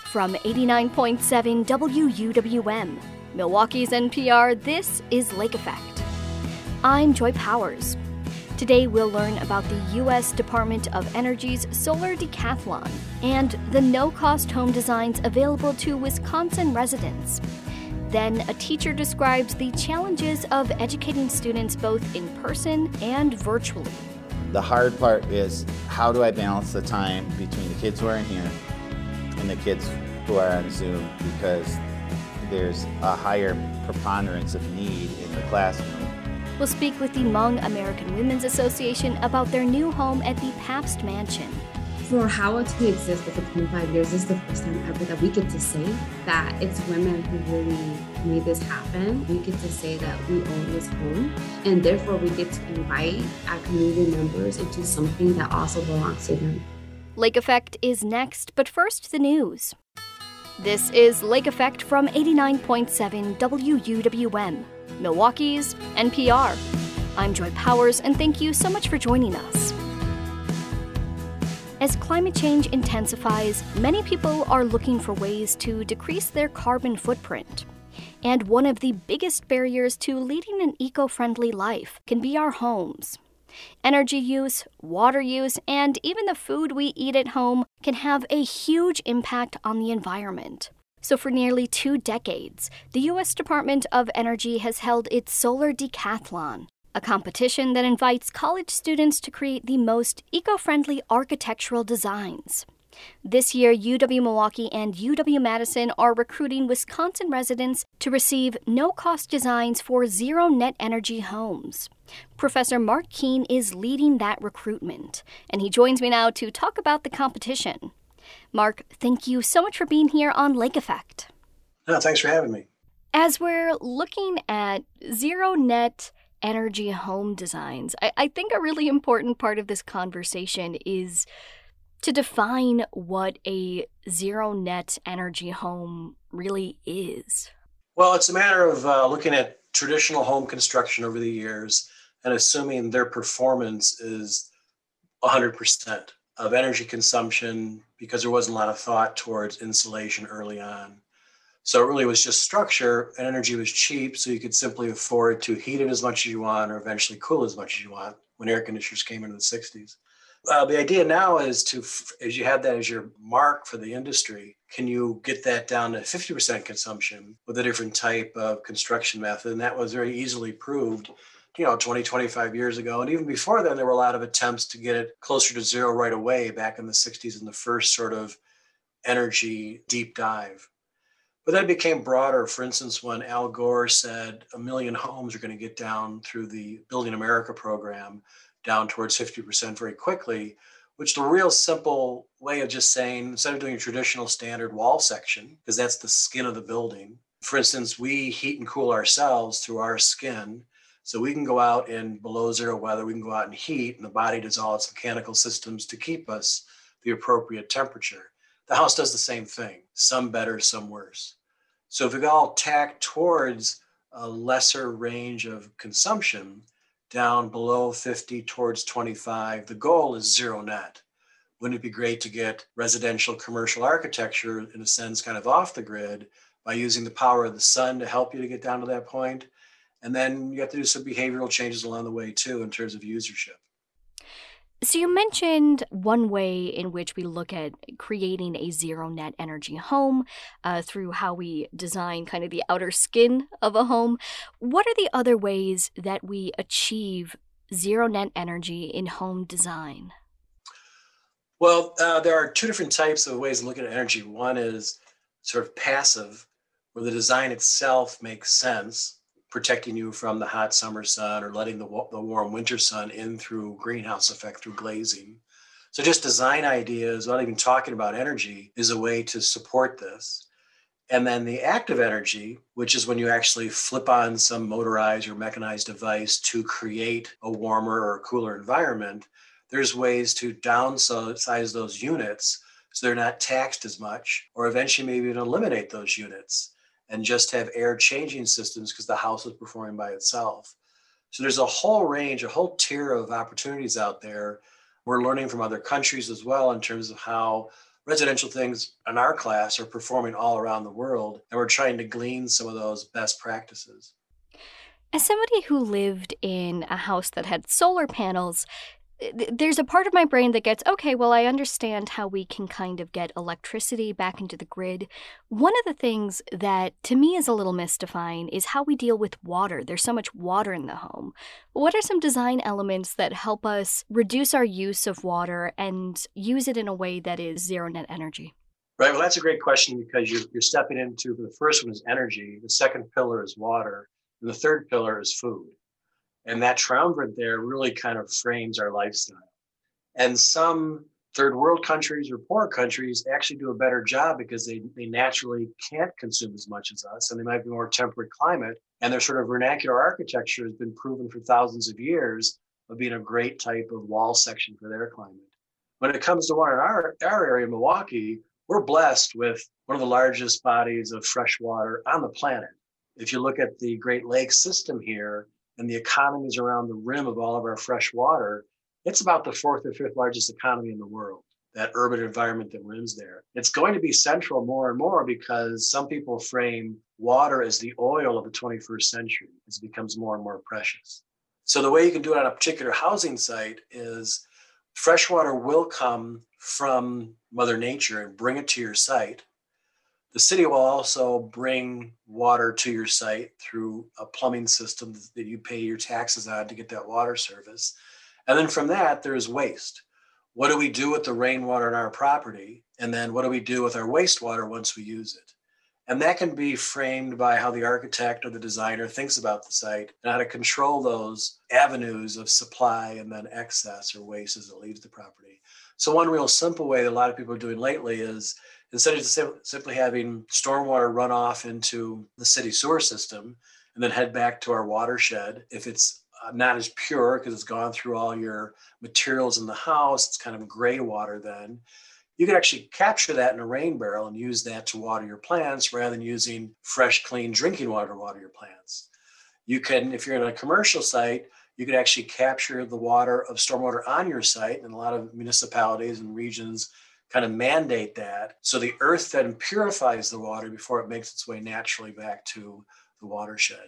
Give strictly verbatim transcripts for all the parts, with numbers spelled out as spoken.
From eighty-nine point seven W U W M, Milwaukee's N P R, this is Lake Effect. I'm Joy Powers. Today we'll learn about the U S Department of Energy's Solar Decathlon and the no-cost home designs available to Wisconsin residents. Then a teacher describes the challenges of educating students both in person and virtually. The hard part is, how do I balance the time between the kids who are in here and the kids who are on Zoom, because there's a higher preponderance of need in the classroom. We'll speak with the Hmong American Women's Association about their new home at the Pabst Mansion. For Howell to exist for twenty-five years, this is the first time ever that we get to say that it's women who really made this happen. We get to say that we own this home, and therefore we get to invite our community members into something that also belongs to them. Lake Effect is next, but first the news. This is Lake Effect from eighty-nine point seven W U W M, Milwaukee's N P R. I'm Joy Powers, and thank you so much for joining us. As climate change intensifies, many people are looking for ways to decrease their carbon footprint. And one of the biggest barriers to leading an eco-friendly life can be our homes. Energy use, water use, and even the food we eat at home can have a huge impact on the environment. So for nearly two decades, the U S Department of Energy has held its Solar Decathlon, a competition that invites college students to create the most eco-friendly architectural designs. This year, U W-Milwaukee and U W-Madison are recruiting Wisconsin residents to receive no-cost designs for zero-net energy homes. Professor Mark Keene is leading that recruitment, and he joins me now to talk about the competition. Mark, thank you so much for being here on Lake Effect. No, thanks for having me. As we're looking at zero-net energy home designs, I, I think a really important part of this conversation is to define what a zero-net energy home really is. Well, it's a matter of uh, looking at traditional home construction over the years and assuming their performance is one hundred percent of energy consumption, because there wasn't a lot of thought towards insulation early on. So it really was just structure, and energy was cheap, so you could simply afford to heat it as much as you want or eventually cool as much as you want when air conditioners came into the sixties. Uh, the idea now is to, as you have that as your mark for the industry, can you get that down to fifty percent consumption with a different type of construction method? And that was very easily proved, you know, twenty, twenty-five years ago. And even before then, there were a lot of attempts to get it closer to zero right away back in the sixties in the first sort of energy deep dive. But then it became broader. For instance, when Al Gore said a million homes are going to get down through the Building America program, down towards fifty percent very quickly, which the real simple way of just saying, instead of doing a traditional standard wall section, because that's the skin of the building. For instance, we heat and cool ourselves through our skin. So we can go out in below zero weather, we can go out and heat, and the body does all its mechanical systems to keep us the appropriate temperature. The house does the same thing, some better, some worse. So if we all tack towards a lesser range of consumption, down below fifty towards twenty-five, the goal is zero net. Wouldn't it be great to get residential commercial architecture, in a sense, kind of off the grid by using the power of the sun to help you to get down to that point? And then you have to do some behavioral changes along the way, too, in terms of usership. So you mentioned one way in which we look at creating a zero-net energy home uh, through how we design kind of the outer skin of a home. What are the other ways that we achieve zero-net energy in home design? Well, uh, there are two different types of ways of looking at energy. One is sort of passive, where the design itself makes sense, protecting you from the hot summer sun or letting the, the warm winter sun in through greenhouse effect, through glazing. So just design ideas, without even talking about energy, is a way to support this. And then the active energy, which is when you actually flip on some motorized or mechanized device to create a warmer or cooler environment, there's ways to downsize those units so they're not taxed as much, or eventually maybe even eliminate those units and just have air changing systems because the house is performing by itself. So there's a whole range, a whole tier of opportunities out there. We're learning from other countries as well in terms of how residential things in our class are performing all around the world, and we're trying to glean some of those best practices. As somebody who lived in a house that had solar panels, th- there's a part of my brain that gets, okay, well, I understand how we can kind of get electricity back into the grid. One of the things that to me is a little mystifying is how we deal with water. There's so much water in the home. What are some design elements that help us reduce our use of water and use it in a way that is zero net energy? Right. Well, that's a great question because you're, you're stepping into the first one is energy, the second pillar is water, and the third pillar is food. And that triumvirate there really kind of frames our lifestyle. And some third world countries or poor countries actually do a better job because they, they naturally can't consume as much as us, and they might be more temperate climate. And their sort of vernacular architecture has been proven for thousands of years of being a great type of wall section for their climate. When it comes to water in our, our area, Milwaukee, we're blessed with one of the largest bodies of fresh water on the planet. If you look at the Great Lakes system here and the economies around the rim of all of our fresh water, it's about the fourth or fifth largest economy in the world, that urban environment that rims there. It's going to be central more and more because some people frame water as the oil of the twenty-first century as it becomes more and more precious. So the way you can do it on a particular housing site is fresh water will come from Mother Nature and bring it to your site. The city will also bring water to your site through a plumbing system that you pay your taxes on to get that water service. And then from that, there's waste. What do we do with the rainwater on our property? And then what do we do with our wastewater once we use it? And that can be framed by how the architect or the designer thinks about the site and how to control those avenues of supply and then excess or waste as it leaves the property. So one real simple way that a lot of people are doing lately is instead of just simply having stormwater run off into the city sewer system and then head back to our watershed, if it's not as pure because it's gone through all your materials in the house, it's kind of gray water then, you can actually capture that in a rain barrel and use that to water your plants rather than using fresh, clean drinking water to water your plants. You can, if you're in a commercial site, you could actually capture the water of stormwater on your site, and a lot of municipalities and regions kind of mandate that. So the earth then purifies the water before it makes its way naturally back to the watershed.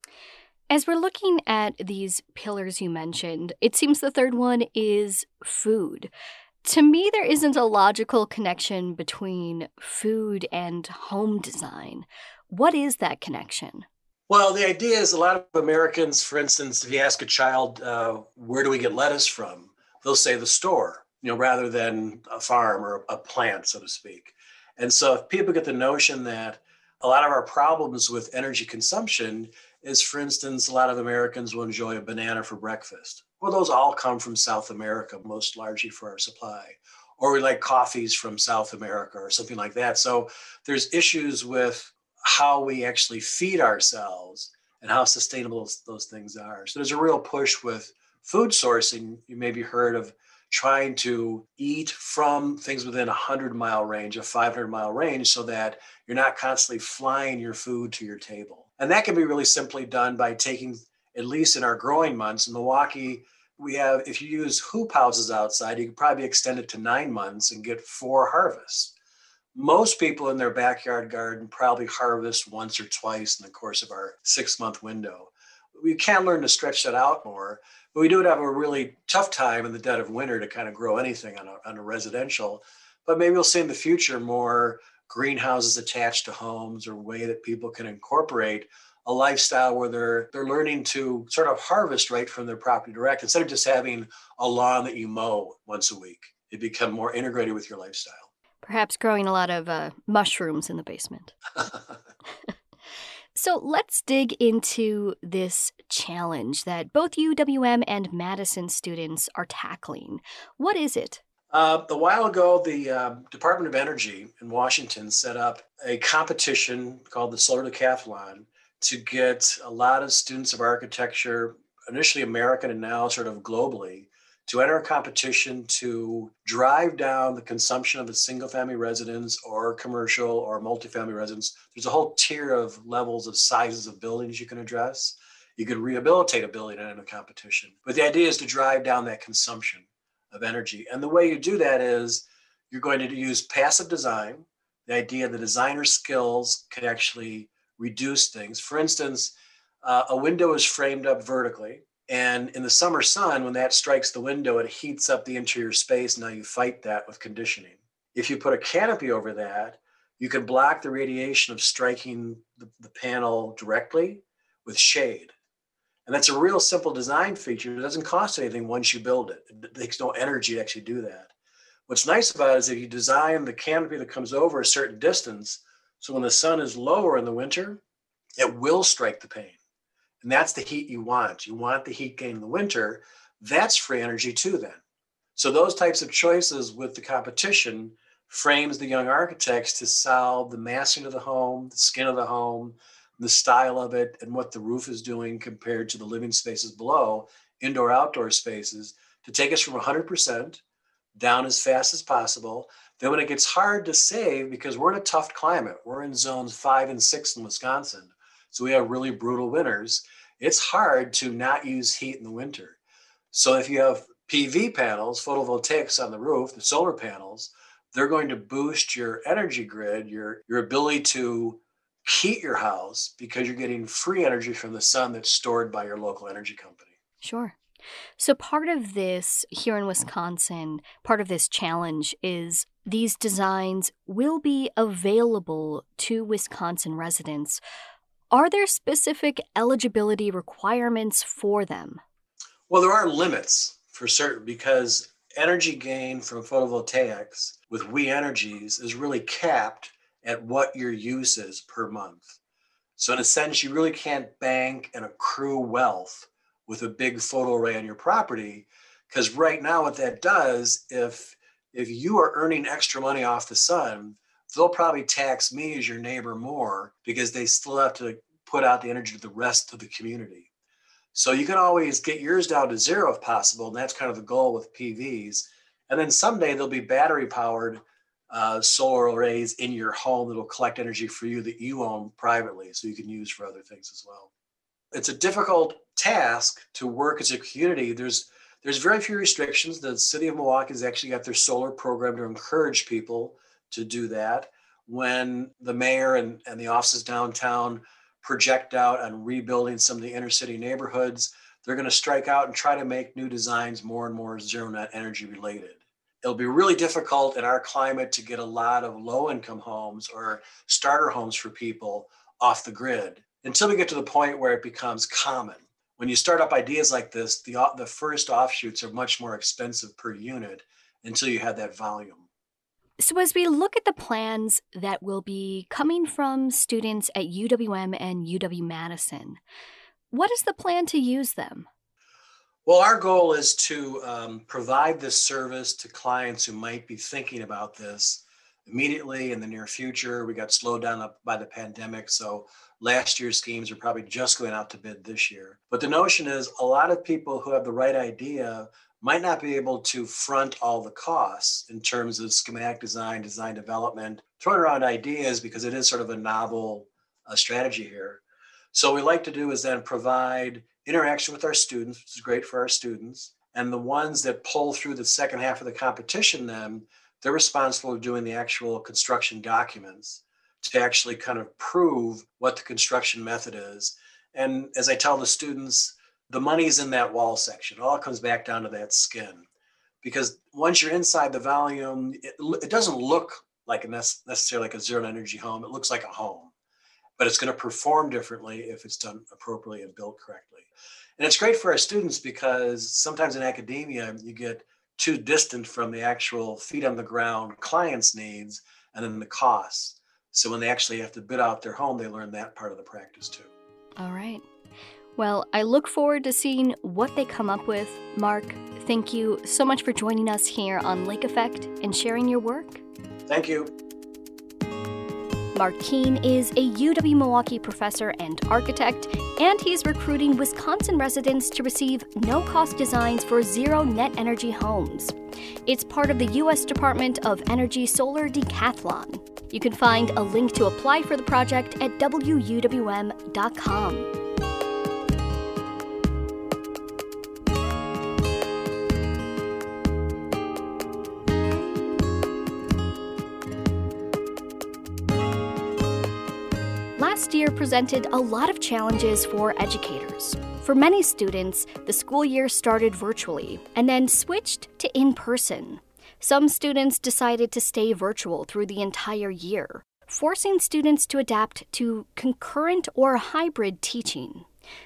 As we're looking at these pillars you mentioned, it seems the third one is food. To me, there isn't a logical connection between food and home design. What is that connection? Well, the idea is a lot of Americans, for instance, if you ask a child, uh, where do we get lettuce from? They'll say the store, you know, rather than a farm or a plant, so to speak. And so if people get the notion that a lot of our problems with energy consumption is, for instance, a lot of Americans will enjoy a banana for breakfast. Well, those all come from South America, most largely for our supply. Or we like coffees from South America or something like that. So there's issues with how we actually feed ourselves and how sustainable those things are. So there's a real push with food sourcing. You maybe heard of trying to eat from things within a hundred mile range, a five hundred mile range, so that you're not constantly flying your food to your table. And that can be really simply done by taking, at least in our growing months, in Milwaukee, we have, if you use hoop houses outside, you could probably extend it to nine months and get four harvests. Most people in their backyard garden probably harvest once or twice in the course of our six month window. We can learn to stretch that out more, but we do have a really tough time in the dead of winter to kind of grow anything on a, on a residential. But maybe we'll see in the future more greenhouses attached to homes, or a way that people can incorporate a lifestyle where they're they're learning to sort of harvest right from their property direct, instead of just having a lawn that you mow once a week. It become more integrated with your lifestyle. Perhaps growing a lot of uh, mushrooms in the basement. So let's dig into this challenge that both U W M and Madison students are tackling. What is it? Uh, a while ago, the uh, Department of Energy in Washington set up a competition called the Solar Decathlon to get a lot of students of architecture, initially American and now sort of globally, to enter a competition to drive down the consumption of a single-family residence or commercial or multifamily residence. There's a whole tier of levels of sizes of buildings you can address. You could rehabilitate a building in a competition. But the idea is to drive down that consumption of energy. And the way you do that is you're going to use passive design, the idea that designer skills can actually reduce things. For instance, uh, a window is framed up vertically, and in the summer sun, when that strikes the window, it heats up the interior space. Now you fight that with conditioning. If you put a canopy over that, you can block the radiation of striking the, the panel directly with shade. And that's a real simple design feature. It doesn't cost anything once you build it. It takes no energy to actually do that. What's nice about it is if you design the canopy that comes over a certain distance, so when the sun is lower in the winter, it will strike the pane. And that's the heat you want. You want the heat gain in the winter. That's free energy too then. So those types of choices with the competition frames the young architects to solve the massing of the home, the skin of the home, the style of it, and what the roof is doing compared to the living spaces below, indoor, outdoor spaces, to take us from one hundred percent down as fast as possible. Then when it gets hard to save, because we're in a tough climate, we're in zones five and six in Wisconsin, so we have really brutal winters, it's hard to not use heat in the winter. So if you have P V panels, photovoltaics on the roof, the solar panels, they're going to boost your energy grid, your, your ability to heat your house, because you're getting free energy from the sun that's stored by your local energy company. Sure. So part of this here in Wisconsin, part of this challenge is these designs will be available to Wisconsin residents. Are there specific eligibility requirements for them? Well, there are limits for certain, because energy gain from photovoltaics with We Energies is really capped at what your use is per month. So in a sense, you really can't bank and accrue wealth with a big photo array on your property, because right now what that does, if if you are earning extra money off the sun, they'll probably tax me as your neighbor more, because they still have to put out the energy to the rest of the community. So you can always get yours down to zero if possible, and that's kind of the goal with P Vs. And then someday there'll be battery powered uh, solar arrays in your home that'll collect energy for you that you own privately, so you can use for other things as well. It's a difficult task to work as a community. There's there's very few restrictions. The city of Milwaukee has actually got their solar program to encourage people to do that. When the mayor and, and the offices downtown project out on rebuilding some of the inner city neighborhoods, they're going to strike out and try to make new designs more and more zero net energy related. It'll be really difficult in our climate to get a lot of low income homes or starter homes for people off the grid until we get to the point where it becomes common. When you start up ideas like this, the, the first offshoots are much more expensive per unit until you have that volume. So as we look at the plans that will be coming from students at U W M and U W Madison, what is the plan to use them? Well, our goal is to um, provide this service to clients who might be thinking about this immediately in the near future. We got slowed down by the pandemic, so last year's schemes are probably just going out to bid this year. But the notion is a lot of people who have the right idea might not be able to front all the costs in terms of schematic design, design development, throwing around ideas, because it is sort of a novel uh, strategy here. So what we like to do is then provide interaction with our students, which is great for our students. And the ones that pull through the second half of the competition, then they're responsible for doing the actual construction documents to actually kind of prove what the construction method is. And as I tell the students, the money's in that wall section. It all comes back down to that skin. Because once you're inside the volume, it, it doesn't look like a necessarily like a zero energy home. It looks like a home, but it's going to perform differently if it's done appropriately and built correctly. And it's great for our students, because sometimes in academia, you get too distant from the actual feet on the ground client's needs and then the costs. So when they actually have to bid out their home, they learn that part of the practice too. All right. Well, I look forward to seeing what they come up with. Mark, thank you so much for joining us here on Lake Effect and sharing your work. Thank you. Mark Keene is a U W-Milwaukee professor and architect, and he's recruiting Wisconsin residents to receive no-cost designs for zero-net energy homes. It's part of the U S Department of Energy Solar Decathlon. You can find a link to apply for the project at W U W M dot com. Last year presented a lot of challenges for educators. For many students, the school year started virtually and then switched to in-person. Some students decided to stay virtual through the entire year, forcing students to adapt to concurrent or hybrid teaching.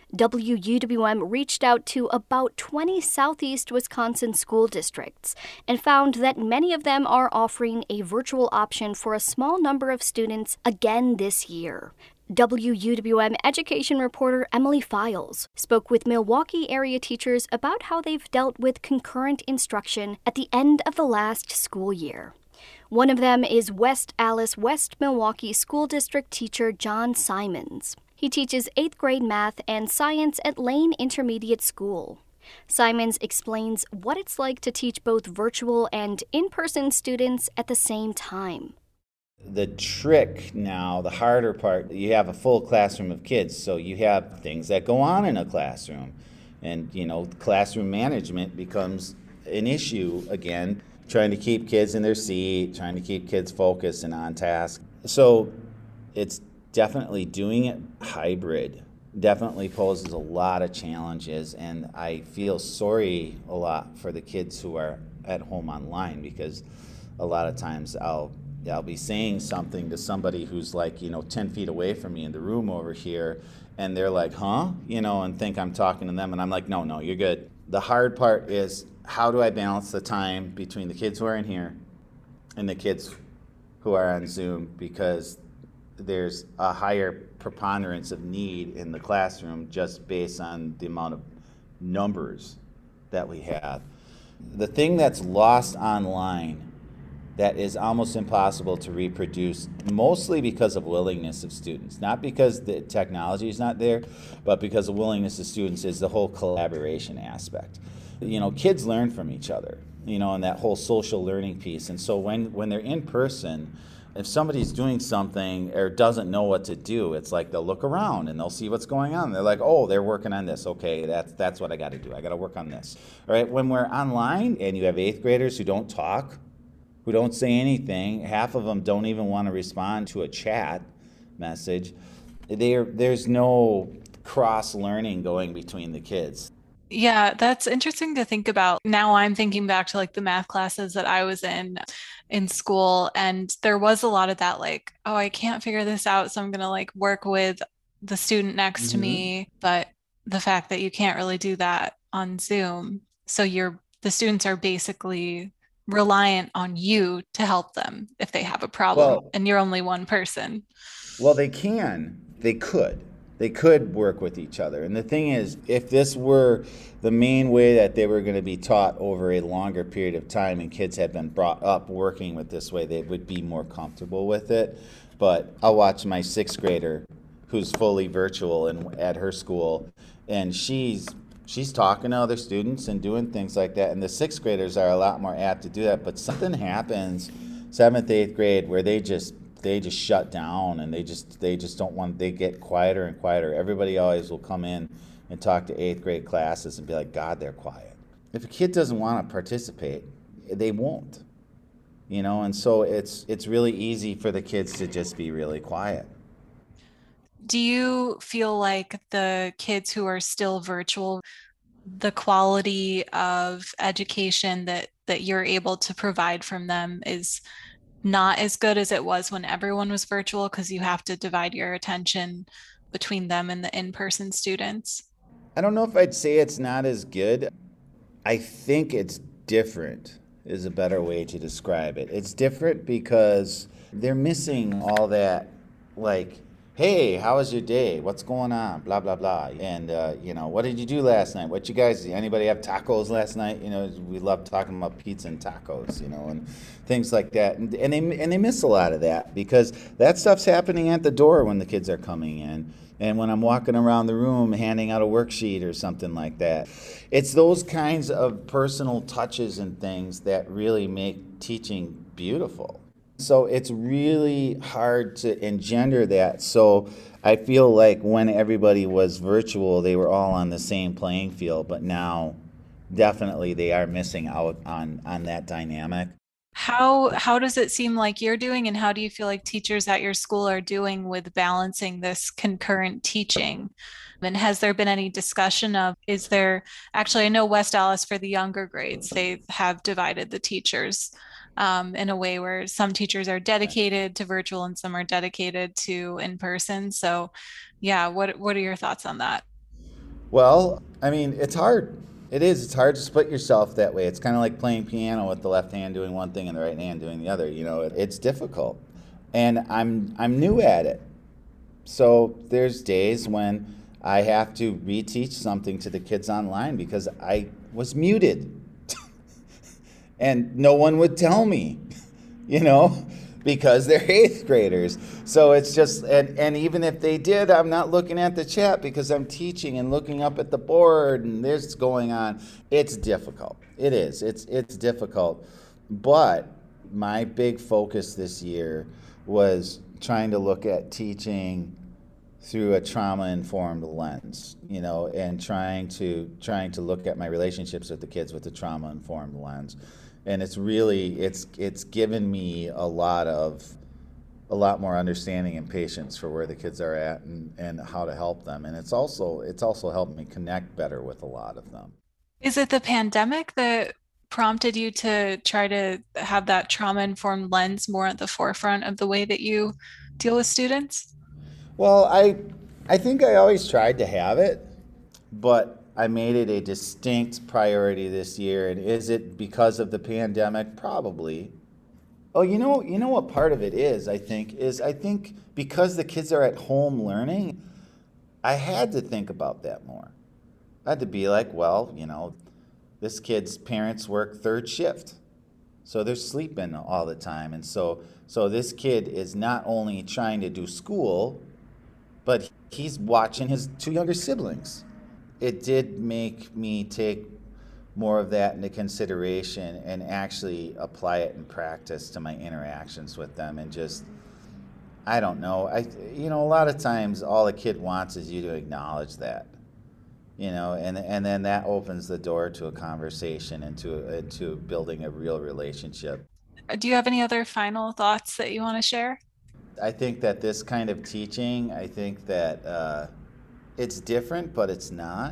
W U W M reached out to about twenty Southeast Wisconsin school districts and found that many of them are offering a virtual option for a small number of students again this year. W U W M education reporter Emily Files spoke with Milwaukee area teachers about how they've dealt with concurrent instruction at the end of the last school year. One of them is West Allis West Milwaukee School District teacher John Simons. He teaches eighth grade math and science at Lane Intermediate School. Simons explains what it's like to teach both virtual and in-person students at the same time. The trick now, the harder part, you have a full classroom of kids, so you have things that go on in a classroom. And, you know, classroom management becomes an issue again, trying to keep kids in their seat, trying to keep kids focused and on task. So it's definitely doing it hybrid definitely poses a lot of challenges, and I feel sorry a lot for the kids who are at home online, because a lot of times I'll I'll be saying something to somebody who's like, you know, ten feet away from me in the room over here, and they're like, huh? You know, and think I'm talking to them, and I'm like, no, no, you're good. The hard part is, how do I balance the time between the kids who are in here and the kids who are on Zoom, because there's a higher preponderance of need in the classroom just based on the amount of numbers that we have. The thing that's lost online that is almost impossible to reproduce, mostly because of willingness of students, not because the technology is not there, but because of willingness of students, is the whole collaboration aspect. You know, kids learn from each other, you know, and that whole social learning piece. And so when, when they're in person, if somebody's doing something or doesn't know what to do, it's like they'll look around and they'll see what's going on. They're like, oh, they're working on this. Okay, that's that's what I got to do. I got to work on this. All right, when we're online and you have eighth graders who don't talk, who don't say anything, half of them don't even want to respond to a chat message, there there's no cross-learning going between the kids. Yeah, that's interesting to think about. Now I'm thinking back to like the math classes that I was in in school, and there was a lot of that, like, oh, I can't figure this out, so I'm going to like work with the student next mm-hmm. to me. But the fact that you can't really do that on Zoom, so you're the students are basically reliant on you to help them if they have a problem, well, and you're only one person. Well, they can, they could. They could work with each other. And the thing is, if this were the main way that they were going to be taught over a longer period of time, and kids had been brought up working with this way, they would be more comfortable with it. But I'll watch my sixth grader, who's fully virtual and at her school, and she's she's talking to other students and doing things like that. And the sixth graders are a lot more apt to do that. But something happens seventh, eighth grade where they just they just shut down, and they just they just don't want, they get quieter and quieter. Everybody always will come in and talk to eighth grade classes and be like, God, they're quiet. If a kid doesn't want to participate, they won't. You know, and so it's it's really easy for the kids to just be really quiet. Do you feel like the kids who are still virtual, the quality of education that that you're able to provide from them is not as good as it was when everyone was virtual, because you have to divide your attention between them and the in-person students? I don't know if I'd say it's not as good. I think it's different is a better way to describe it. It's different because they're missing all that, like, hey, how was your day? What's going on? Blah, blah, blah. And, uh, you know, what did you do last night? What you guys, anybody have tacos last night? You know, we love talking about pizza and tacos, you know, and things like that. And, and, they, and they miss a lot of that, because that stuff's happening at the door when the kids are coming in. And when I'm walking around the room handing out a worksheet or something like that. It's those kinds of personal touches and things that really make teaching beautiful. So it's really hard to engender that. So I feel like when everybody was virtual, they were all on the same playing field, but now definitely they are missing out on, on that dynamic. How how does it seem like you're doing, and how do you feel like teachers at your school are doing with balancing this concurrent teaching? And has there been any discussion of, is there, actually, I know West Allis for the younger grades, they have divided the teachers um, in a way where some teachers are dedicated to virtual and some are dedicated to in person. So yeah, what what are your thoughts on that? Well, I mean, it's hard. It is. It's hard to split yourself that way. It's kind of like playing piano with the left hand doing one thing and the right hand doing the other. You know, it, it's difficult. And I'm I'm new at it. So there's days when I have to reteach something to the kids online because I was muted. And no one would tell me, you know, because they're eighth graders. So it's just, and, and even if they did, I'm not looking at the chat because I'm teaching and looking up at the board and this going on. It's difficult. It is. It's it's difficult. But my big focus this year was trying to look at teaching through a trauma-informed lens, you know, and trying to trying to look at my relationships with the kids with a trauma-informed lens. And it's really, it's it's given me a lot of, a lot more understanding and patience for where the kids are at and, and how to help them. And it's also, it's also helped me connect better with a lot of them. Is it the pandemic that prompted you to try to have that trauma-informed lens more at the forefront of the way that you deal with students? Well, I I think I always tried to have it, but I made it a distinct priority this year. And is it because of the pandemic? Probably. Oh, you know, you know what part of it is, I think, is I think because the kids are at home learning, I had to think about that more. I had to be like, well, you know, this kid's parents work third shift. So they're sleeping all the time. And so so this kid is not only trying to do school, but he's watching his two younger siblings. It did make me take more of that into consideration and actually apply it in practice to my interactions with them. And just, I don't know, I you know, a lot of times all a kid wants is you to acknowledge that, you know, and and then that opens the door to a conversation and to, uh, to building a real relationship. Do you have any other final thoughts that you want to share? I think that this kind of teaching, I think that uh, it's different, but it's not.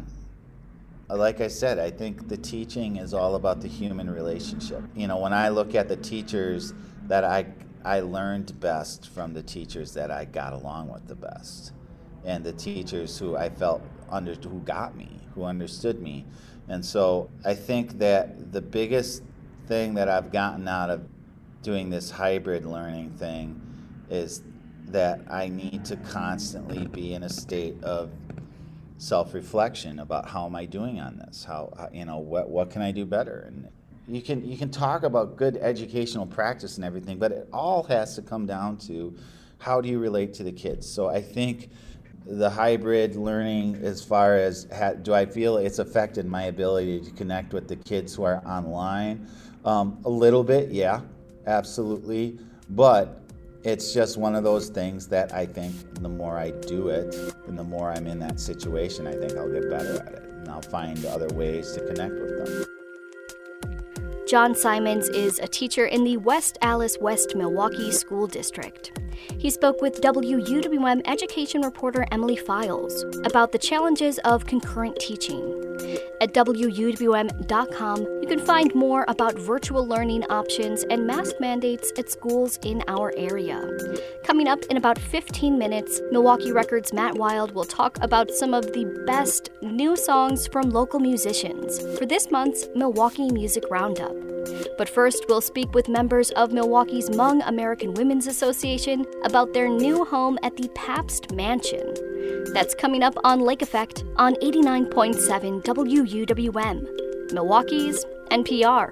Like I said, I think the teaching is all about the human relationship. You know, when I look at the teachers that I I learned best from the teachers that I got along with the best, and the teachers who I felt under who got me, who understood me. And so I think that the biggest thing that I've gotten out of doing this hybrid learning thing is that I need to constantly be in a state of self-reflection about how am I doing on this? How, you know, what what can I do better? And you can you can talk about good educational practice and everything, but it all has to come down to how do you relate to the kids. So I think the hybrid learning, as far as ha, do I feel it's affected my ability to connect with the kids who are online? Um, a little bit, yeah, absolutely, but it's just one of those things that I think the more I do it and the more I'm in that situation, I think I'll get better at it and I'll find other ways to connect with them. John Simons is a teacher in the West Allis, West Milwaukee School District. He spoke with W U W M education reporter Emily Files about the challenges of concurrent teaching. At W U W M dot com, you can find more about virtual learning options and mask mandates at schools in our area. Coming up in about fifteen minutes, Milwaukee Records' Matt Wild will talk about some of the best new songs from local musicians for this month's Milwaukee Music Roundup. But first, we'll speak with members of Milwaukee's Hmong American Women's Association about their new home at the Pabst Mansion. That's coming up on Lake Effect on eighty-nine point seven W U W M, Milwaukee's N P R.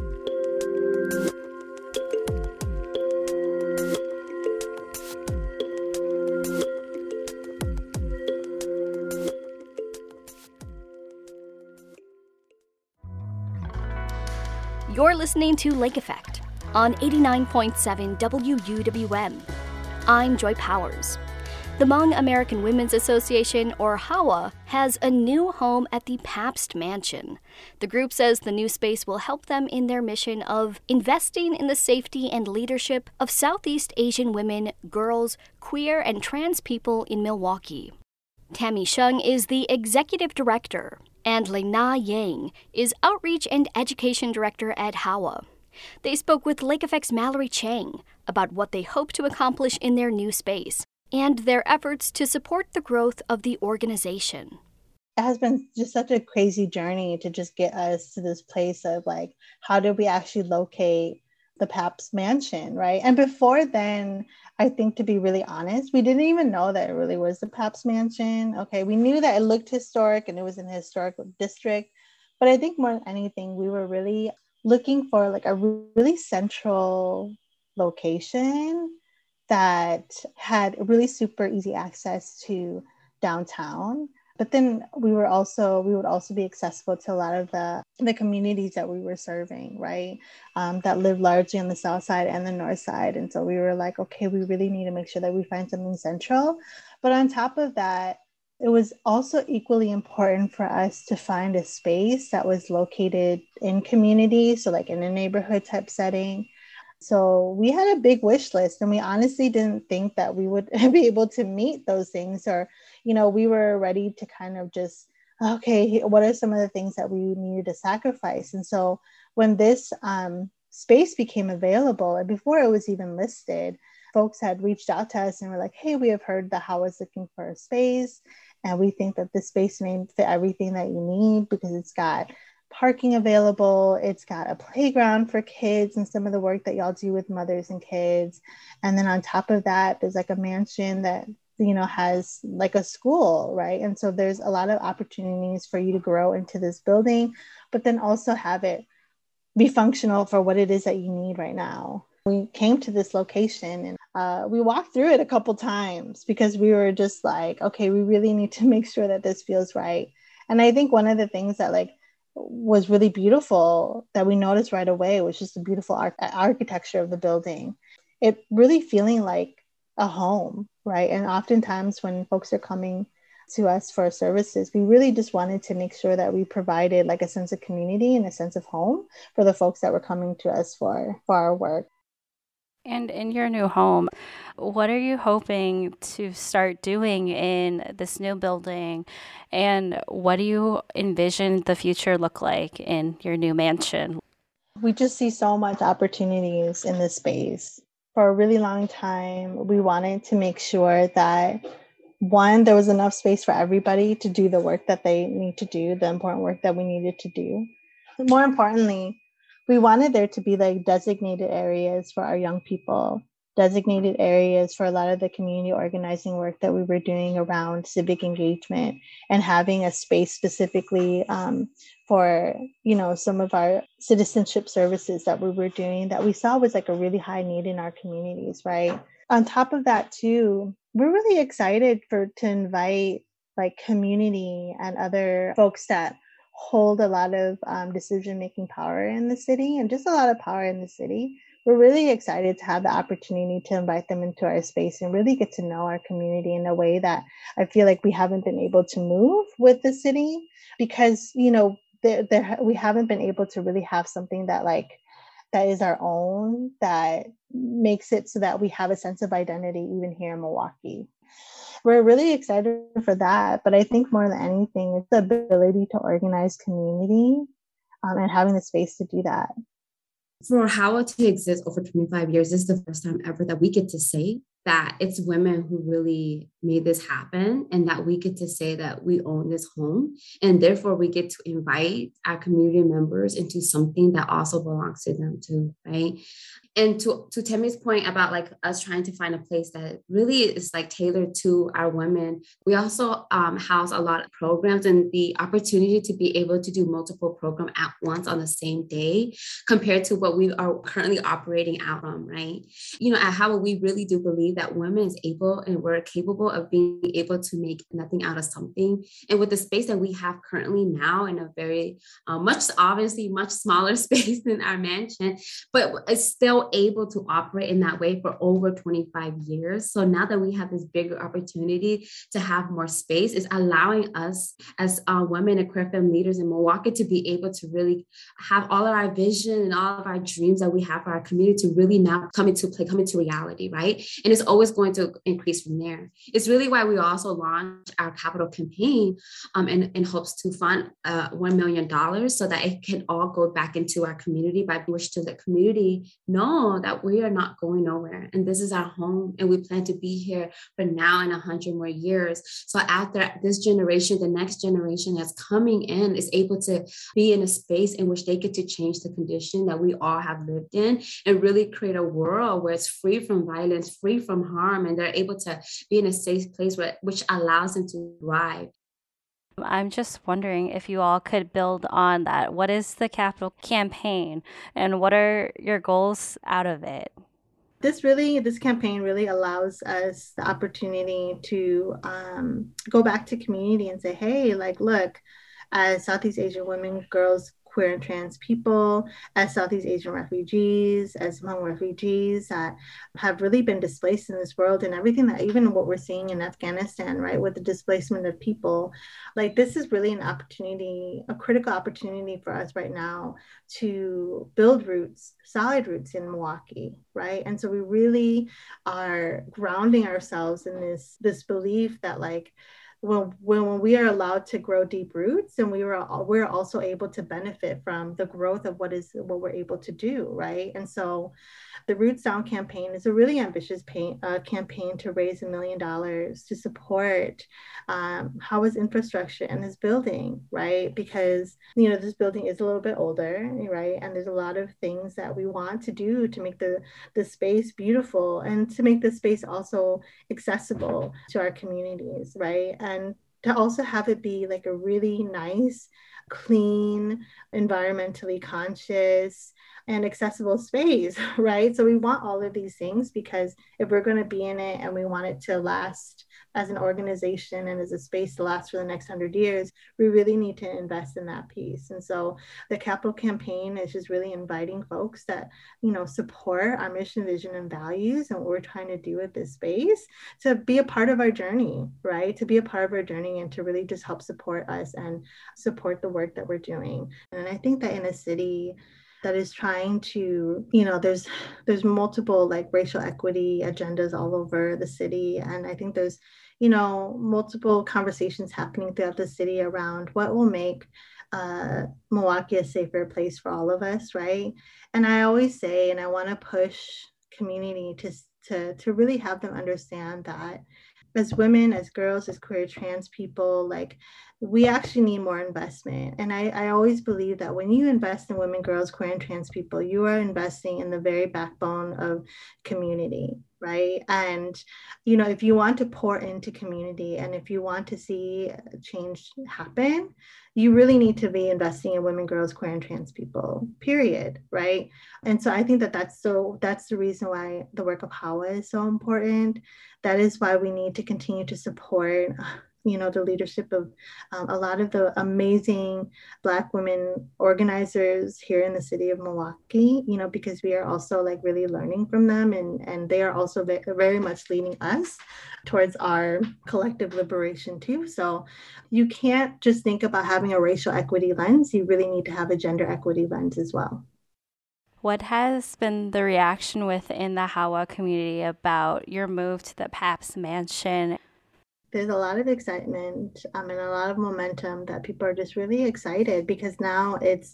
You're listening to Lake Effect on eighty-nine point seven W U W M. I'm Joy Powers. The Hmong American Women's Association, or H A W A, has a new home at the Pabst Mansion. The group says the new space will help them in their mission of investing in the safety and leadership of Southeast Asian women, girls, queer, and trans people in Milwaukee. Tammy Sheng is the executive director, and Lena Yang is outreach and education director at H A W A. They spoke with Lake Effect's Mallory Chang about what they hope to accomplish in their new space and their efforts to support the growth of the organization. It has been just such a crazy journey to just get us to this place of like, how did we actually locate the Pabst Mansion, right? And before then, I think, to be really honest, we didn't even know that it really was the Pabst Mansion. Okay, we knew that it looked historic and it was in a historical district, but I think more than anything, we were really looking for like a really central location that had really super easy access to downtown. But then we were also, we would also be accessible to a lot of the, the communities that we were serving, right? Um, that live largely on the south side and the north side. And so we were like, okay, we really need to make sure that we find something central. But on top of that, it was also equally important for us to find a space that was located in community, so like in a neighborhood type setting. So we had a big wish list, and we honestly didn't think that we would be able to meet those things, or, you know, we were ready to kind of just, okay, what are some of the things that we needed to sacrifice? And so when this um, space became available, and before it was even listed, folks had reached out to us and were like, hey, we have heard that H A W A is looking for a space, and we think that this space may fit everything that you need because it's got parking available, it's got a playground for kids and some of the work that y'all do with mothers and kids. And then on top of that, there's like a mansion that, you know, has like a school, right? And so there's a lot of opportunities for you to grow into this building, but then also have it be functional for what it is that you need right now. We came to this location and uh, we walked through it a couple times because we were just like, okay, we really need to make sure that this feels right. And I think one of the things that like was really beautiful that we noticed right away was just the beautiful ar- architecture of the building. It really feeling like a home, right? And oftentimes when folks are coming to us for services, we really just wanted to make sure that we provided like a sense of community and a sense of home for the folks that were coming to us for, for our work. And in your new home, what are you hoping to start doing in this new building? And what do you envision the future look like in your new mansion? We just see so much opportunities in this space. For a really long time, we wanted to make sure that, one, there was enough space for everybody to do the work that they need to do, the important work that we needed to do. But more importantly, we wanted there to be like designated areas for our young people, designated areas for a lot of the community organizing work that we were doing around civic engagement, and having a space specifically um, for, you know, some of our citizenship services that we were doing that we saw was like a really high need in our communities, right? On top of that too, we're really excited for to invite like community and other folks that hold a lot of um, decision-making power in the city and just a lot of power in the city. We're really excited to have the opportunity to invite them into our space and really get to know our community in a way that I feel like we haven't been able to move with the city because, you know, there, there, we haven't been able to really have something that like, that is our own, that makes it so that we have a sense of identity even here in Milwaukee. We're really excited for that, but I think more than anything, it's the ability to organize community um, and having the space to do that. For H A W A to exist over twenty-five years, this is the first time ever that we get to say that it's women who really made this happen, and that we get to say that we own this home, and therefore we get to invite our community members into something that also belongs to them too, right? And to, to Tammy's point about like us trying to find a place that really is like tailored to our women, we also um, house a lot of programs, and the opportunity to be able to do multiple programs at once on the same day compared to what we are currently operating out from, right? You know, at H A W A, we really do believe that women is able and we're capable of being able to make nothing out of something. And with the space that we have currently now in a very uh, much, obviously much smaller space than our mansion, but it's still so able to operate in that way for over twenty-five years. So now that we have this bigger opportunity to have more space, it's allowing us as uh, women and queer femme leaders in Milwaukee to be able to really have all of our vision and all of our dreams that we have for our community to really now come into play, come into reality, right? And it's always going to increase from there. It's really why we also launched our capital campaign um, in, in hopes to fund uh, one million dollars so that it can all go back into our community, by which to the community know that we are not going nowhere. And this is our home, and we plan to be here for now and a hundred more years. So after this generation, the next generation that's coming in is able to be in a space in which they get to change the condition that we all have lived in and really create a world where it's free from violence, free from harm, and they're able to be in a safe place where, which allows them to thrive. I'm just wondering if you all could build on that. What is the capital campaign and what are your goals out of it? This really, this campaign really allows us the opportunity to um, go back to community and say, hey, like, look, as Southeast Asian women, girls, queer and trans people, as Southeast Asian refugees, as Hmong refugees that have really been displaced in this world, and everything that, even what we're seeing in Afghanistan, right, with the displacement of people, like this is really an opportunity, a critical opportunity for us right now to build roots, solid roots in Milwaukee, right? And so we really are grounding ourselves in this, this belief that like, When, when we are allowed to grow deep roots, and we were we're also able to benefit from the growth of what is what we're able to do, right? And so the Roots Down campaign is a really ambitious pay, uh, campaign to raise a million dollars to support um, Hawa's infrastructure and this building, right? Because, you know, this building is a little bit older, right? And there's a lot of things that we want to do to make the, the space beautiful and to make the space also accessible to our communities, right? And to also have it be like a really nice, clean, environmentally conscious, and accessible space, right? So we want all of these things because if we're going to be in it and we want it to last as an organization and as a space to last for the next hundred years, we really need to invest in that piece. And so the capital campaign is just really inviting folks that, you know, support our mission, vision, and values and what we're trying to do with this space to be a part of our journey, right? To be a part of our journey and to really just help support us and support the work that we're doing. And I think that in a city that is trying to, you know, there's there's multiple like racial equity agendas all over the city. And I think there's, you know, multiple conversations happening throughout the city around what will make uh, Milwaukee a safer place for all of us, right? And I always say, and I want to push community to, to, to really have them understand that as women, as girls, as queer, trans people, like we actually need more investment. And I, I always believe that when you invest in women, girls, queer, and trans people, you are investing in the very backbone of community, right? And, you know, if you want to pour into community and if you want to see change happen, you really need to be investing in women, girls, queer, and trans people, period, right? And so I think that that's so, that's the reason why the work of Hawa is so important. That is why we need to continue to support, you know, the leadership of um, a lot of the amazing Black women organizers here in the city of Milwaukee, you know, because we are also like really learning from them and, and they are also very, very much leading us towards our collective liberation too. So you can't just think about having a racial equity lens. You really need to have a gender equity lens as well. What has been the reaction within the Hawa community about your move to the Pabst Mansion? There's a lot of excitement um, and a lot of momentum that people are just really excited because now it's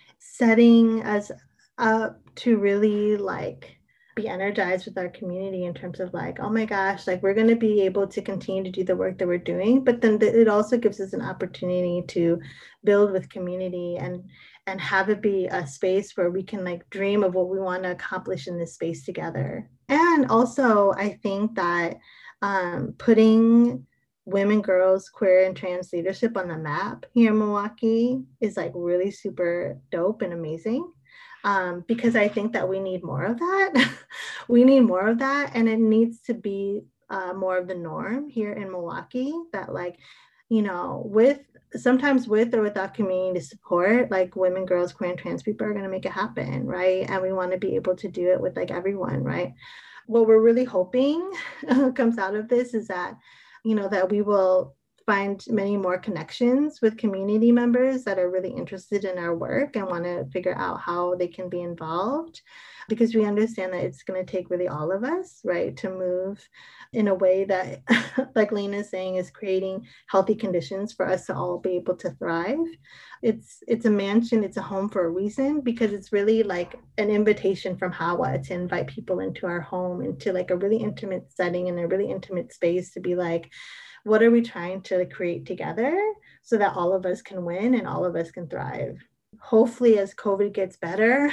setting us up to really like be energized with our community in terms of like, oh my gosh, like we're going to be able to continue to do the work that we're doing. But then it also gives us an opportunity to build with community and and have it be a space where we can like dream of what we want to accomplish in this space together. And also, I think that um, putting women, girls, queer, and trans leadership on the map here in Milwaukee is like really super dope and amazing. Um, because I think that we need more of that. We need more of that. And it needs to be uh, more of the norm here in Milwaukee that like, you know, with sometimes with or without community support, like women, girls, queer, and trans people are going to make it happen, right? And we want to be able to do it with like everyone, right? What we're really hoping comes out of this is that, you know, that we will find many more connections with community members that are really interested in our work and want to figure out how they can be involved, because we understand that it's going to take really all of us, right, to move in a way that, like Lena is saying, is creating healthy conditions for us to all be able to thrive. It's it's a mansion, it's a home for a reason, because it's really like an invitation from Hawa to invite people into our home, into like a really intimate setting and a really intimate space to be like, what are we trying to create together so that all of us can win and all of us can thrive? Hopefully, as COVID gets better,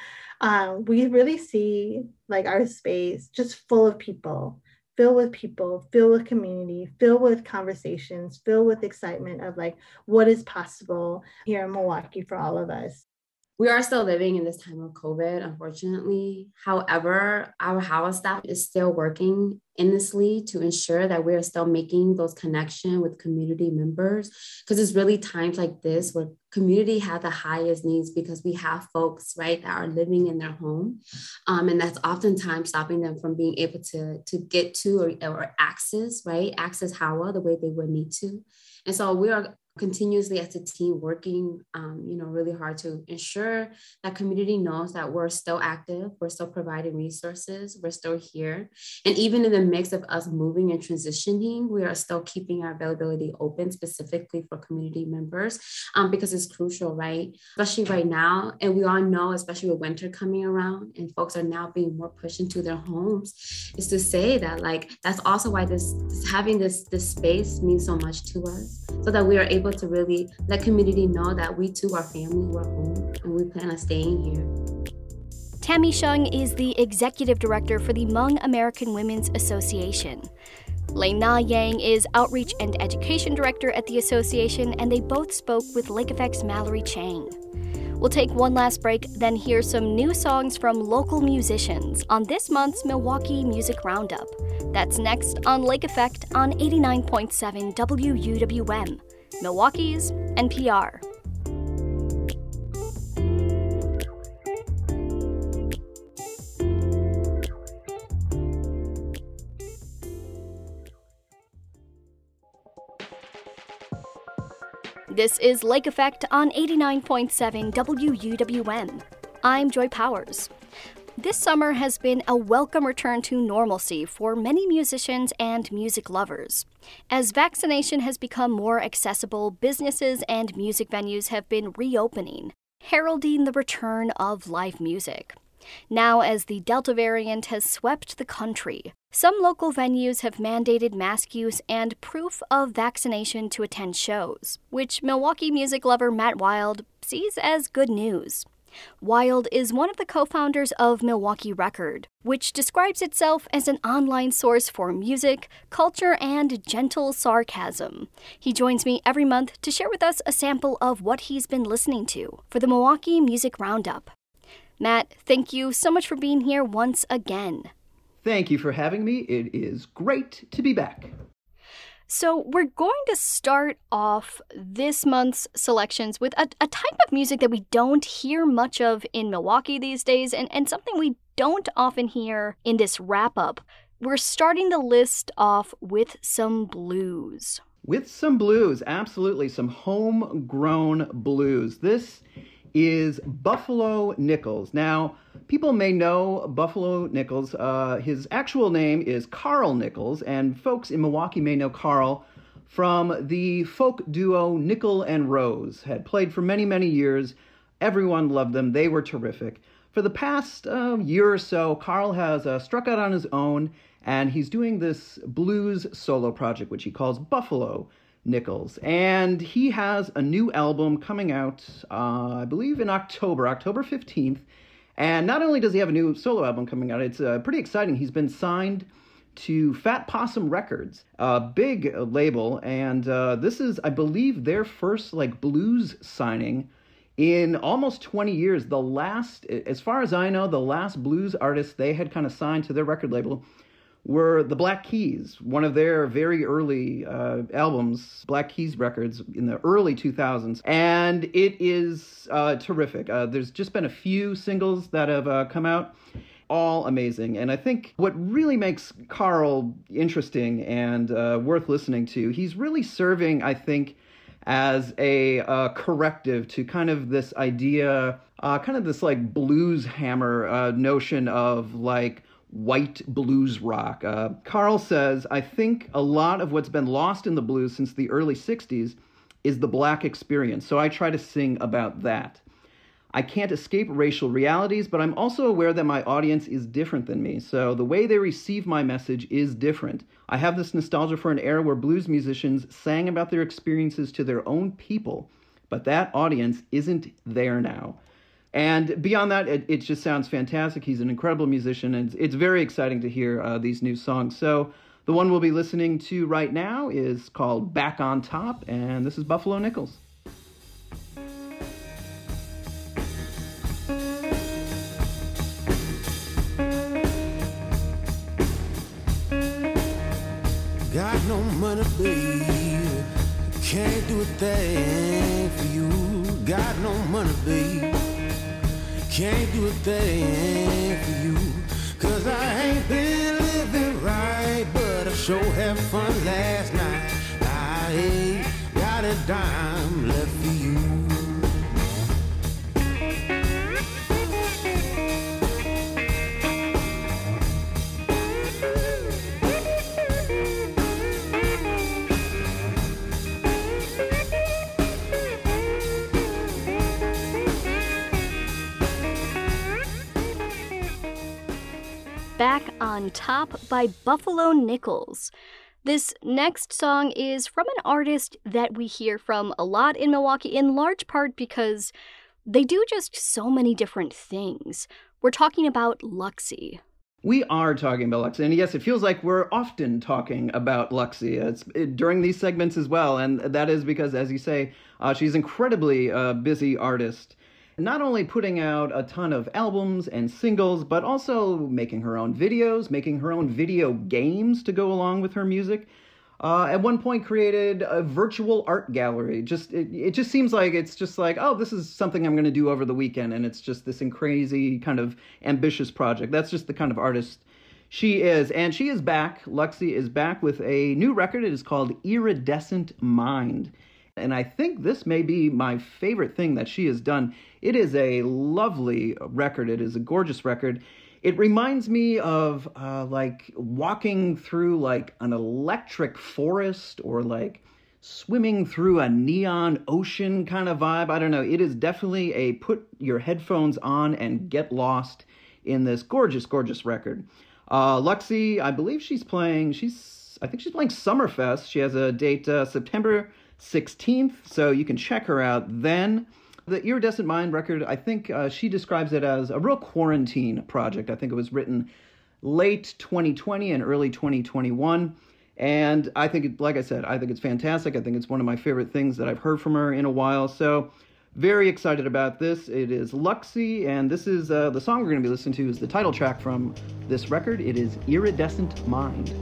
um, we really see like our space just full of people, filled with people, filled with community, filled with conversations, filled with excitement of like what is possible here in Milwaukee for all of us. We are still living in this time of COVID, unfortunately. However, our Hawa staff is still working endlessly to ensure that we are still making those connections with community members, because it's really times like this where community have the highest needs, because we have folks, right, that are living in their home. Um, and that's oftentimes stopping them from being able to, to get to or, or access, right, access Hawa the way they would need to. And so we are continuously as a team working, um, you know, really hard to ensure that community knows that we're still active, we're still providing resources, we're still here. And even in the mix of us moving and transitioning, we are still keeping our availability open specifically for community members, um, because it's crucial, right? Especially right now. And we all know, especially with winter coming around and folks are now being more pushed into their homes, is to say that like, that's also why this, this having this, this space means so much to us, so that we are able to really let community know that we too are family, we're home, and we plan on staying here. Tammy Shung is the executive director for the Hmong American Women's Association. Lei Na Yang is outreach and education director at the association, and they both spoke with Lake Effect's Mallory Chang. We'll take one last break, then hear some new songs from local musicians on this month's Milwaukee Music Roundup. That's next on Lake Effect on eighty-nine point seven W U W M, Milwaukee's N P R. This is Lake Effect on eighty-nine point seven W U W M. I'm Joy Powers. This summer has been a welcome return to normalcy for many musicians and music lovers. As vaccination has become more accessible, businesses and music venues have been reopening, heralding the return of live music. Now, as the Delta variant has swept the country, some local venues have mandated mask use and proof of vaccination to attend shows, which Milwaukee music lover Matt Wild sees as good news. Wild is one of the co-founders of Milwaukee Record, which describes itself as an online source for music, culture, and gentle sarcasm. He joins me every month to share with us a sample of what he's been listening to for the Milwaukee Music Roundup. Matt, thank you so much for being here once again. Thank you for having me. It is great to be back. So we're going to start off this month's selections with a, a type of music that we don't hear much of in Milwaukee these days, and, and something we don't often hear in this wrap-up. We're starting the list off with some blues. With some blues, absolutely. Some homegrown blues. This is Buffalo Nichols. Now, people may know Buffalo Nichols. Uh, his actual name is Carl Nichols, and folks in Milwaukee may know Carl from the folk duo Nickel and Rose. Had played for many, many years. Everyone loved them. They were terrific. For the past uh, year or so, Carl has uh, struck out on his own, and he's doing this blues solo project, which he calls Buffalo Nichols. And he has a new album coming out, uh, I believe in October, October fifteenth. And not only does he have a new solo album coming out, it's uh, pretty exciting. He's been signed to Fat Possum Records, a big label. And uh, this is, I believe, their first like blues signing in almost twenty years. The last, as far as I know, the last blues artist they had kind of signed to their record label were the Black Keys, one of their very early uh, albums, Black Keys records in the early two thousands. And it is uh, terrific. Uh, there's just been a few singles that have uh, come out, all amazing. And I think what really makes Carl interesting and uh, worth listening to, he's really serving, I think, as a uh, corrective to kind of this idea, uh, kind of this like blues hammer uh, notion of like white blues rock. Uh, Carl says, I think a lot of what's been lost in the blues since the early sixties is the black experience. So I try to sing about that. I can't escape racial realities, but I'm also aware that my audience is different than me. So the way they receive my message is different. I have this nostalgia for an era where blues musicians sang about their experiences to their own people, but that audience isn't there now. And beyond that, it, it just sounds fantastic. He's an incredible musician, and it's, it's very exciting to hear uh, these new songs. So the one we'll be listening to right now is called Back on Top, and this is Buffalo Nichols. Got no money, babe. Can't do a thing for you. Got no money, babe. Can't do a thing for you. Cause I ain't been living right, but I sure had fun last night. I ain't got a dime left for you. Back on Top by Buffalo Nichols. This next song is from an artist that we hear from a lot in Milwaukee, in large part because they do just so many different things. We're talking about Luxie. We are talking about Luxie, and yes, it feels like we're often talking about Luxie. It's it, during these segments as well, and that is because, as you say, uh, she's an incredibly uh, busy artist. Not only putting out a ton of albums and singles, but also making her own videos, making her own video games to go along with her music. Uh, at one point created a virtual art gallery. Just it, it just seems like it's just like, oh, this is something I'm going to do over the weekend, and it's just this crazy kind of ambitious project. That's just the kind of artist she is. And she is back. Luxie is back with a new record. It is called Iridescent Mind. And I think this may be my favorite thing that she has done. It is a lovely record. It is a gorgeous record. It reminds me of uh, like walking through like an electric forest or like swimming through a neon ocean kind of vibe. I don't know. It is definitely a put your headphones on and get lost in this gorgeous, gorgeous record. Uh, Luxie, I believe she's playing, she's, I think she's playing Summerfest. She has a date uh, September sixteenth, so you can check her out then. The Iridescent Mind record, I think uh, she describes it as a real quarantine project. I think it was written late twenty twenty and early twenty twenty-one, and I think, it, like I said, I think it's fantastic. I think it's one of my favorite things that I've heard from her in a while, so very excited about this. It is Luxie, and this is uh, the song we're going to be listening to is the title track from this record. It is Iridescent Mind.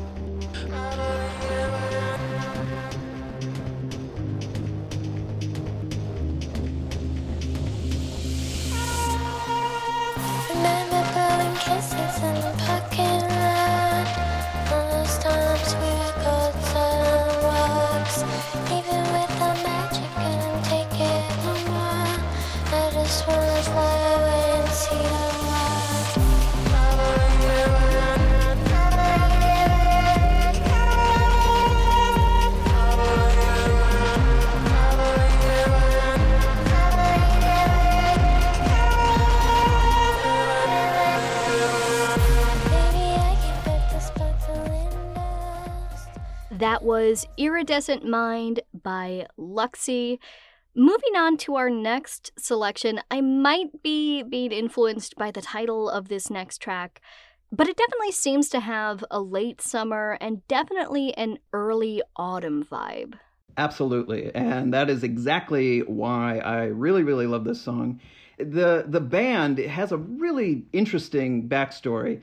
That was Iridescent Mind by Luxie. Moving on to our next selection, I might be being influenced by the title of this next track, but it definitely seems to have a late summer and definitely an early autumn vibe. Absolutely, and that is exactly why I really, really love this song. The, the band has a really interesting backstory.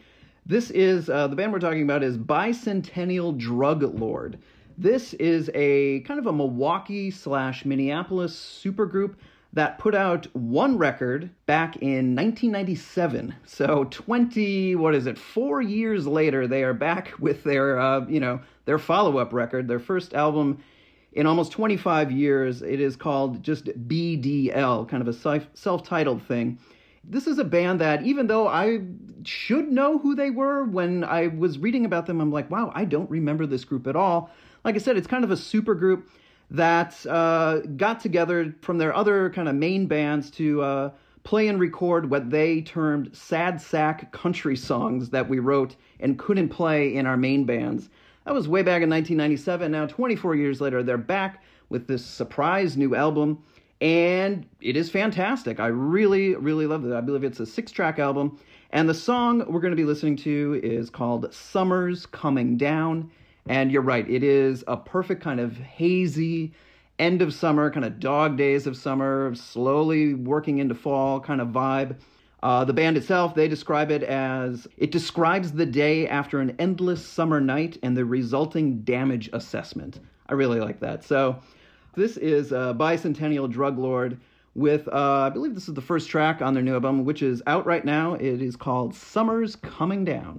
This is, uh, the band we're talking about is Bicentennial Drug Lord. This is a kind of a Milwaukee slash Minneapolis supergroup that put out one record back in nineteen ninety-seven. So twenty, what is it, four years later, they are back with their, uh, you know, their follow-up record, their first album in almost twenty-five years. It is called just B D L, kind of a self-titled thing. This is a band that, even though I should know who they were, when I was reading about them, I'm like, wow, I don't remember this group at all. Like I said, it's kind of a super group that uh, got together from their other kind of main bands to uh, play and record what they termed sad sack country songs that we wrote and couldn't play in our main bands. That was way back in nineteen ninety-seven. Now, twenty-four years later, they're back with this surprise new album, and it is fantastic. I really, really love it. I believe it's a six-track album, and the song we're going to be listening to is called Summer's Coming Down. And you're right, it is a perfect kind of hazy end of summer, kind of dog days of summer, slowly working into fall kind of vibe. Uh, the band itself, they describe it as, it describes the day after an endless summer night and the resulting damage assessment. I really like that. So this is uh, Bicentennial Drug Lord with, uh, I believe this is the first track on their new album, which is out right now. It is called Summer's Coming Down.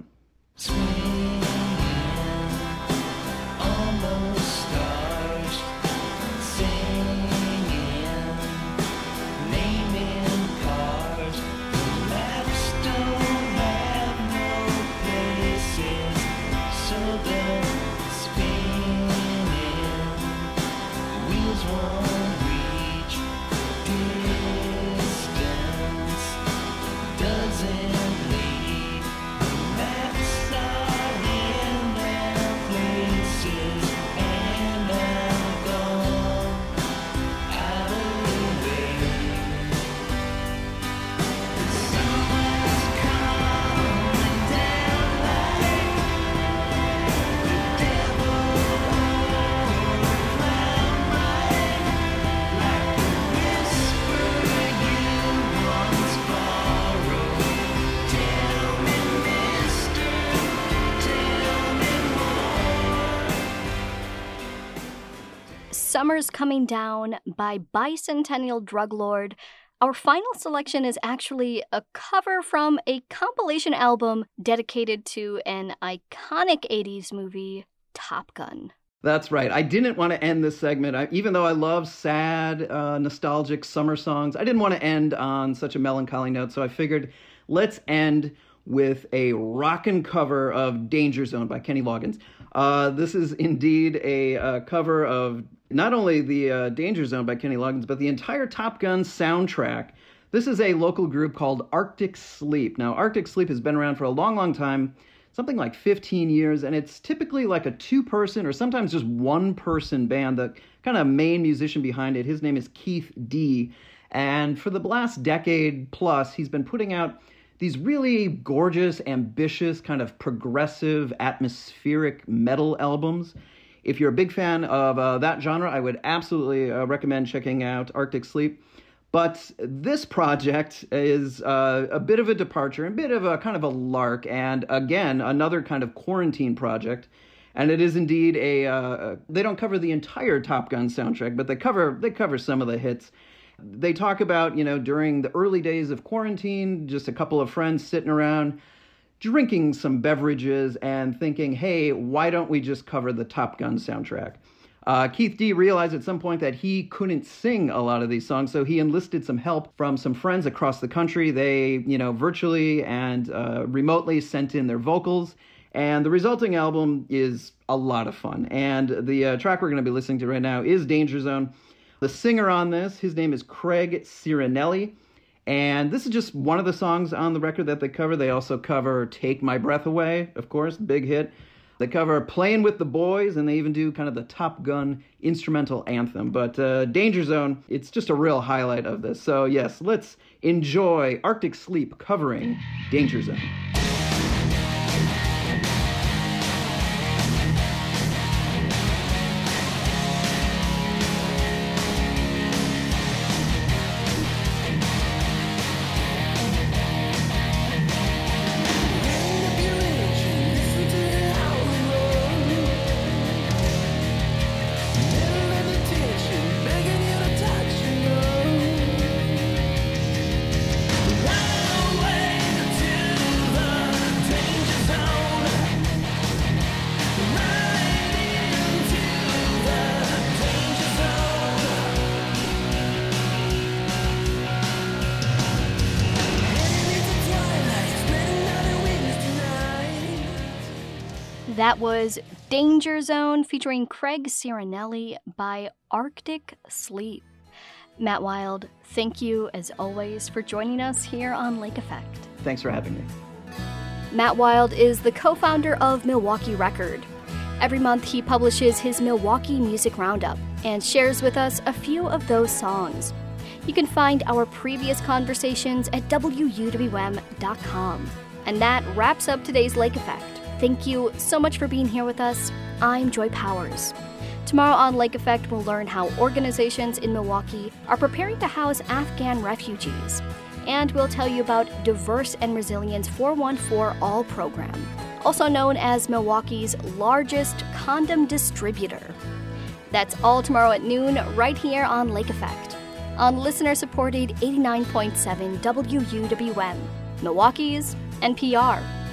Summer's Coming Down by Bicentennial Drug Lord. Our final selection is actually a cover from a compilation album dedicated to an iconic eighties movie, Top Gun. That's right. I didn't want to end this segment. I, even though I love sad, uh, nostalgic summer songs, I didn't want to end on such a melancholy note, so I figured let's end with a rockin' cover of Danger Zone by Kenny Loggins. Uh, this is indeed a, a cover of not only the uh, Danger Zone by Kenny Loggins, but the entire Top Gun soundtrack. This is a local group called Arctic Sleep. Now, Arctic Sleep has been around for a long, long time, something like fifteen years, and it's typically like a two-person or sometimes just one-person band. The kind of main musician behind it, his name is Keith D. And for the last decade plus, he's been putting out these really gorgeous, ambitious, kind of progressive, atmospheric metal albums. If you're a big fan of uh, that genre, I would absolutely uh, recommend checking out Arctic Sleep. But this project is uh, a bit of a departure, a bit of a kind of a lark, and again, another kind of quarantine project. And it is indeed a, uh, they don't cover the entire Top Gun soundtrack, but they cover they cover some of the hits. They talk about, you know, during the early days of quarantine, just a couple of friends sitting around, drinking some beverages and thinking, hey, why don't we just cover the Top Gun soundtrack? Uh, Keith D realized at some point that he couldn't sing a lot of these songs, so he enlisted some help from some friends across the country. They, you know, virtually and uh, remotely sent in their vocals, and the resulting album is a lot of fun. And the uh, track we're going to be listening to right now is Danger Zone. The singer on this, his name is Craig Cirinelli, and this is just one of the songs on the record that they cover. They also cover Take My Breath Away, of course, big hit. They cover Playing with the Boys, and they even do kind of the Top Gun instrumental anthem. But uh, Danger Zone, it's just a real highlight of this. So yes, let's enjoy Arctic Sleep covering Danger Zone. Ring the bugle That was Danger Zone featuring Craig Ciaranelli by Arctic Sleep. Matt Wild, thank you as always for joining us here on Lake Effect. Thanks for having me. Matt Wild is the co-founder of Milwaukee Record. Every month he publishes his Milwaukee Music Roundup and shares with us a few of those songs. You can find our previous conversations at W U W M dot com. And that wraps up today's Lake Effect. Thank you so much for being here with us. I'm Joy Powers. Tomorrow on Lake Effect, we'll learn how organizations in Milwaukee are preparing to house Afghan refugees. And we'll tell you about Diverse and Resilience four one four All program, also known as Milwaukee's largest condom distributor. That's all tomorrow at noon, right here on Lake Effect, on listener-supported eighty-nine point seven W U W M, Milwaukee's N P R.